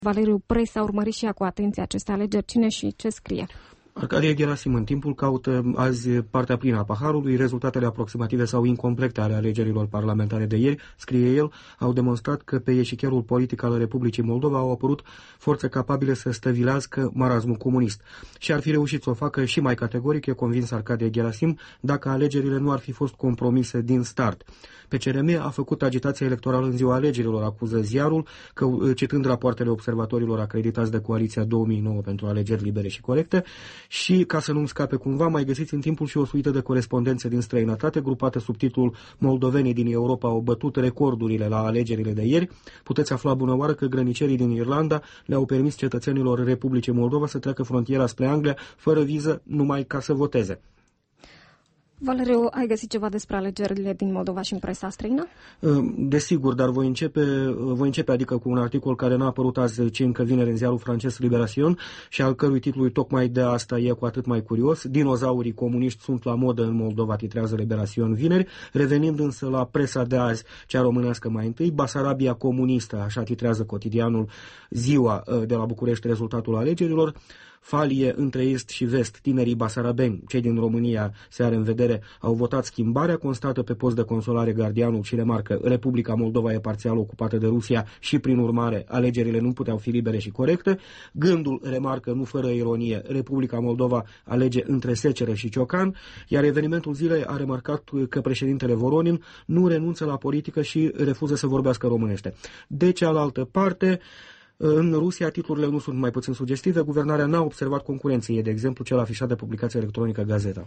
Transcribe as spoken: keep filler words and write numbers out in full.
Valeriu, presa a urmărit și ea cu atenție aceste alegeri. Cine și ce scrie? Arcadia Gherasim în timpul caută azi partea plină a paharului. Rezultatele aproximative sau incomplete ale alegerilor parlamentare de ieri, scrie el, au demonstrat că pe eșichierul politic al Republicii Moldova au apărut forțe capabile să stăvilească marazmul comunist. Și ar fi reușit să o facă și mai categoric, e convins Arcadia Gherasim, dacă alegerile nu ar fi fost compromise din start. P C R M a făcut agitația electorală în ziua alegerilor, acuză ziarul, că, citând rapoartele observatorilor acreditați de Coaliția două mii nouă pentru alegeri libere și corecte, și, ca să nu-mi scape cumva, mai găsiți în timpul și o suită de corespondențe din străinătate, grupate sub titlul Moldovenii din Europa au bătut recordurile la alegerile de ieri. Puteți afla bună oară că grănicerii din Irlanda le-au permis cetățenilor Republicii Moldova să treacă frontiera spre Anglia fără viză, numai ca să voteze. Valeriu, ai găsit ceva despre alegerile din Moldova și în presa străină? Desigur, dar voi începe, voi începe adică cu un articol care n-a apărut azi, ci încă vineri în ziarul francez Libération și al cărui titlu tocmai de asta e cu atât mai curios. Dinozaurii comuniști sunt la modă în Moldova, titrează Libération vineri, revenind însă la presa de azi, cea românească mai întâi, Basarabia comunistă, așa titrează cotidianul Ziua de la București, rezultatul alegerilor. Falie între est și vest, tinerii basarabeni, cei din România se are în vedere, au votat schimbarea, constată pe post de consolare gardianul și remarcă Republica Moldova e parțial ocupată de Rusia și prin urmare alegerile nu puteau fi libere și corecte. Gândul, remarcă nu fără ironie, Republica Moldova alege între secere și ciocan, iar evenimentul zilei a remarcat că președintele Voronin nu renunță la politică și refuză să vorbească românește. De cealaltă parte, în Rusia, titlurile nu sunt mai puțin sugestive. Guvernarea n-a observat concurenței, de exemplu cel afișat de publicația electronică Gazeta.